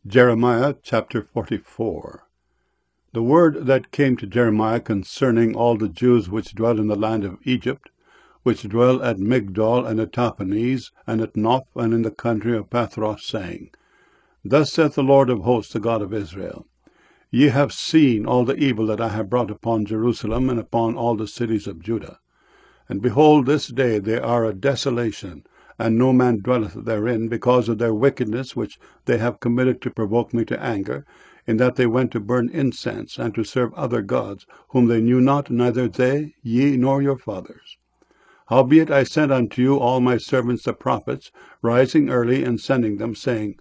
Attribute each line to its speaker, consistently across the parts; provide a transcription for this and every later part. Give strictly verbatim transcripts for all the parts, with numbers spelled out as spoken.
Speaker 1: Jeremiah chapter forty-four. The word that came to Jeremiah concerning all the Jews which dwell in the land of Egypt, which dwell at Migdol and at Tahpanhes, and at Noph, and in the country of Pathros, saying, Thus saith the Lord of hosts, the God of Israel, Ye have seen all the evil that I have brought upon Jerusalem, and upon all the cities of Judah. And behold, this day they are a desolation, and no man dwelleth therein, because of their wickedness which they have committed to provoke me to anger, in that they went to burn incense, and to serve other gods, whom they knew not, neither they, ye, nor your fathers. Howbeit I sent unto you all my servants the prophets, rising early, and sending them, saying,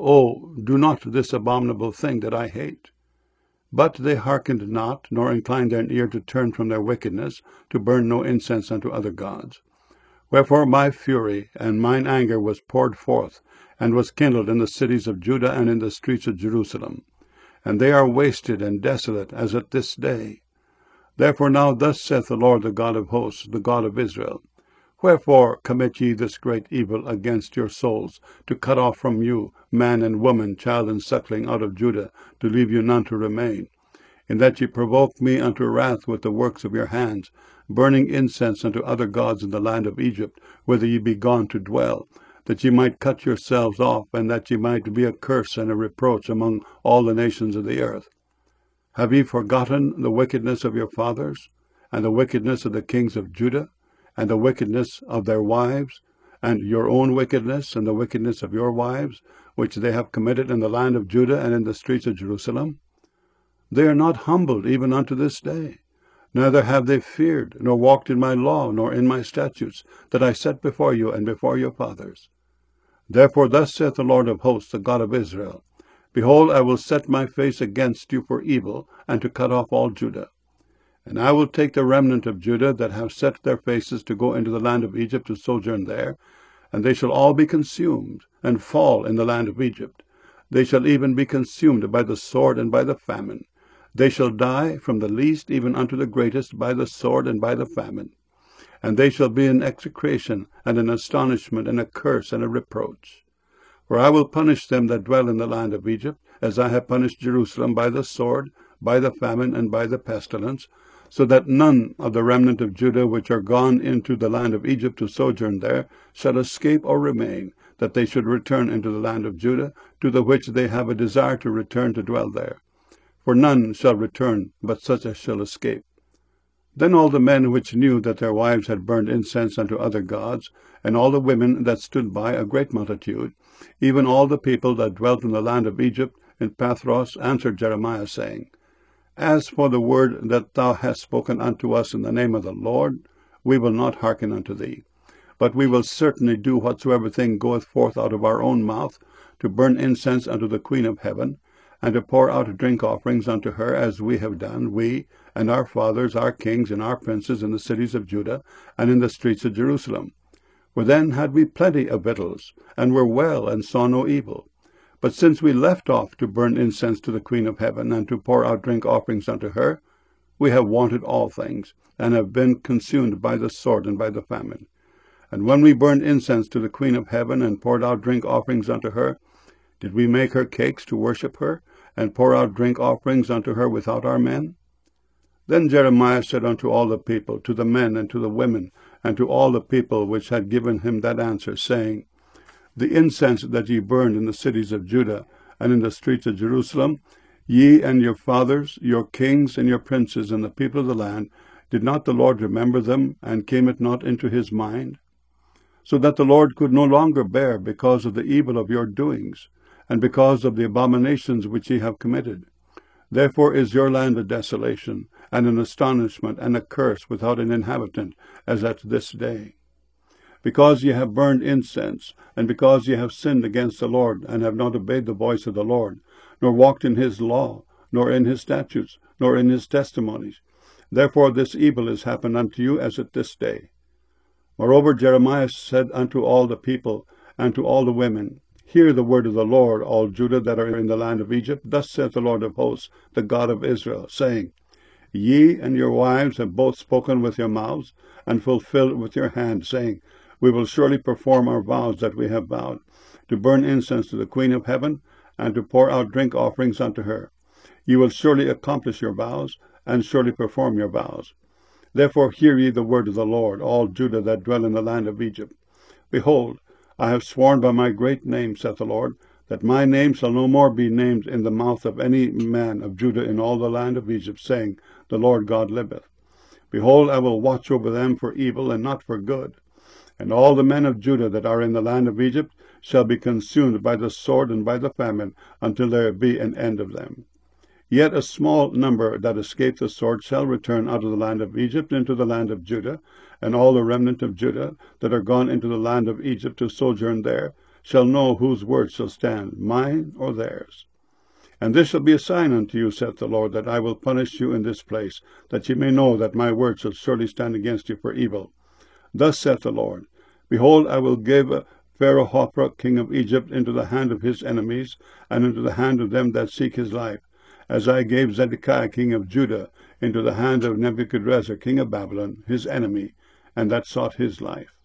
Speaker 1: O, do not this abominable thing that I hate. But they hearkened not, nor inclined their ear to turn from their wickedness, to burn no incense unto other gods. Wherefore my fury and mine anger was poured forth, and was kindled in the cities of Judah and in the streets of Jerusalem. And they are wasted and desolate, as at this day. Therefore now thus saith the Lord, the God of hosts, the God of Israel, Wherefore commit ye this great evil against your souls, to cut off from you man and woman, child and suckling out of Judah, to leave you none to remain, in that ye provoke me unto wrath with the works of your hands, burning incense unto other gods in the land of Egypt, whither ye be gone to dwell, that ye might cut yourselves off, and that ye might be a curse and a reproach among all the nations of the earth? Have ye forgotten the wickedness of your fathers, and the wickedness of the kings of Judah, and the wickedness of their wives, and your own wickedness, and the wickedness of your wives, which they have committed in the land of Judah and in the streets of Jerusalem? They are not humbled even unto this day, neither have they feared, nor walked in my law, nor in my statutes, that I set before you and before your fathers. Therefore thus saith the Lord of hosts, the God of Israel, Behold, I will set my face against you for evil, and to cut off all Judah. And I will take the remnant of Judah that have set their faces to go into the land of Egypt to sojourn there, and they shall all be consumed, and fall in the land of Egypt. They shall even be consumed by the sword and by the famine. They shall die from the least even unto the greatest by the sword and by the famine. And they shall be an execration, and an astonishment, and a curse, and a reproach. For I will punish them that dwell in the land of Egypt, as I have punished Jerusalem by the sword, by the famine, and by the pestilence, so that none of the remnant of Judah which are gone into the land of Egypt to sojourn there shall escape or remain, that they should return into the land of Judah, to the which they have a desire to return to dwell there. For none shall return, but such as shall escape. Then all the men which knew that their wives had burned incense unto other gods, and all the women that stood by, a great multitude, even all the people that dwelt in the land of Egypt in Pathros, answered Jeremiah, saying, As for the word that thou hast spoken unto us in the name of the Lord, we will not hearken unto thee. But we will certainly do whatsoever thing goeth forth out of our own mouth, to burn incense unto the Queen of heaven, and to pour out drink offerings unto her, as we have done, we, and our fathers, our kings, and our princes in the cities of Judah, and in the streets of Jerusalem. For then had we plenty of victuals, and were well, and saw no evil. But since we left off to burn incense to the Queen of heaven, and to pour out drink offerings unto her, we have wanted all things, and have been consumed by the sword and by the famine. And when we burned incense to the Queen of heaven, and poured out drink offerings unto her, did we make her cakes to worship her, and pour out drink offerings unto her without our men? Then Jeremiah said unto all the people, to the men and to the women, and to all the people which had given him that answer, saying, The incense that ye burned in the cities of Judah, and in the streets of Jerusalem, ye and your fathers, your kings, and your princes, and the people of the land, did not the Lord remember them, and came it not into his mind? So that the Lord could no longer bear because of the evil of your doings, and because of the abominations which ye have committed. Therefore is your land a desolation, and an astonishment, and a curse without an inhabitant, as at this day. Because ye have burned incense, and because ye have sinned against the Lord, and have not obeyed the voice of the Lord, nor walked in his law, nor in his statutes, nor in his testimonies. Therefore this evil is happened unto you as at this day. Moreover Jeremiah said unto all the people, and to all the women, Hear the word of the Lord, all Judah that are in the land of Egypt. Thus saith the Lord of hosts, the God of Israel, saying, Ye and your wives have both spoken with your mouths, and fulfilled with your hand, saying, We will surely perform our vows that we have vowed, to burn incense to the Queen of heaven, and to pour out drink offerings unto her. Ye will surely accomplish your vows, and surely perform your vows. Therefore hear ye the word of the Lord, all Judah that dwell in the land of Egypt. Behold, I have sworn by my great name, saith the Lord, that my name shall no more be named in the mouth of any man of Judah in all the land of Egypt, saying, The Lord God liveth. Behold, I will watch over them for evil and not for good. And all the men of Judah that are in the land of Egypt shall be consumed by the sword and by the famine, until there be an end of them. Yet a small number that escape the sword shall return out of the land of Egypt into the land of Judah, and all the remnant of Judah that are gone into the land of Egypt to sojourn there shall know whose word shall stand, mine or theirs. And this shall be a sign unto you, saith the Lord, that I will punish you in this place, that ye may know that my word shall surely stand against you for evil. Thus saith the Lord, Behold, I will give Pharaoh Hophra, king of Egypt, into the hand of his enemies, and into the hand of them that seek his life, as I gave Zedekiah, king of Judah, into the hand of Nebuchadrezzar, king of Babylon, his enemy, and that sought his life.